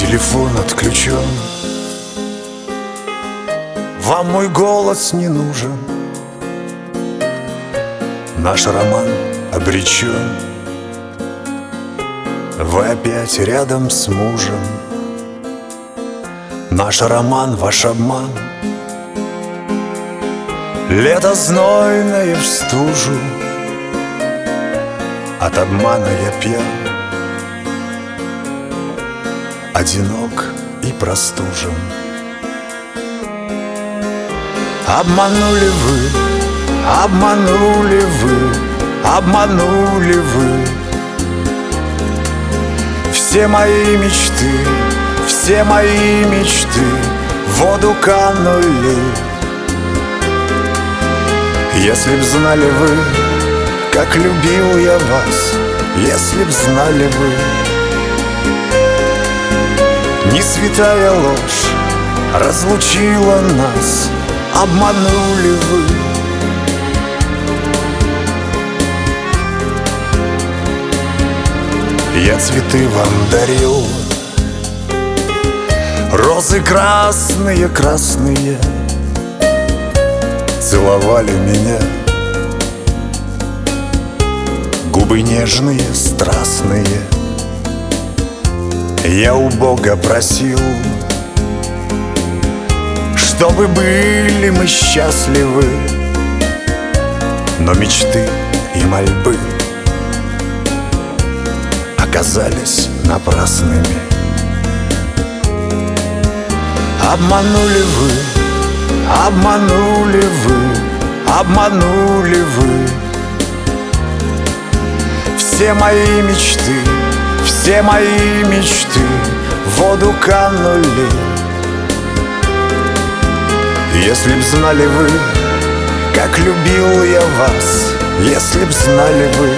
Телефон отключен, вам мой голос не нужен, наш роман обречен. Вы опять рядом с мужем, наш роман ваш обман. Лето знойное в стужу, от обмана я пьян, одинок и простужен. Обманули вы, обманули вы, обманули вы все мои мечты, все мои мечты в воду канули. Если б знали вы, как любил я вас, если б знали вы, не святая ложь разлучила нас, обманули вы. Я цветы вам дарил, розы красные, красные, целовали меня, губы нежные, страстные. Я у Бога просил, чтобы были мы счастливы, но мечты и мольбы оказались напрасными. Обманули вы, обманули вы, обманули вы все мои мечты, все мои мечты в воду канули. Если б знали вы, как любил я вас, если б знали вы,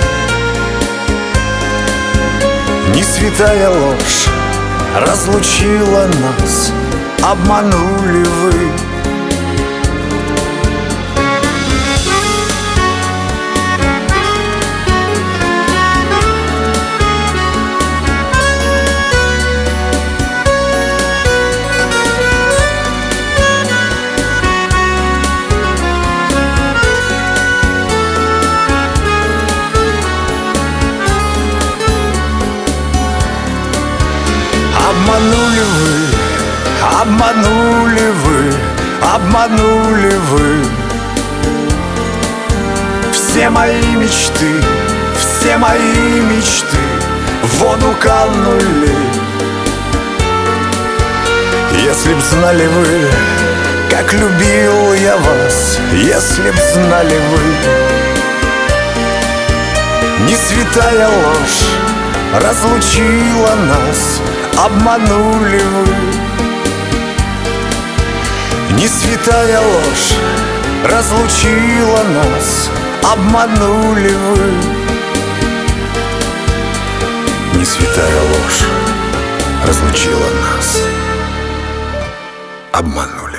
не святая ложь разлучила нас, обманули вы. Обманули вы, обманули вы, обманули вы все мои мечты, все мои мечты в воду канули. Если б знали вы, как любил я вас, если б знали вы, не святая ложь разлучила нас, обманули вы. Не святая ложь разлучила нас, обманули вы. Не святая ложь разлучила нас, обманули.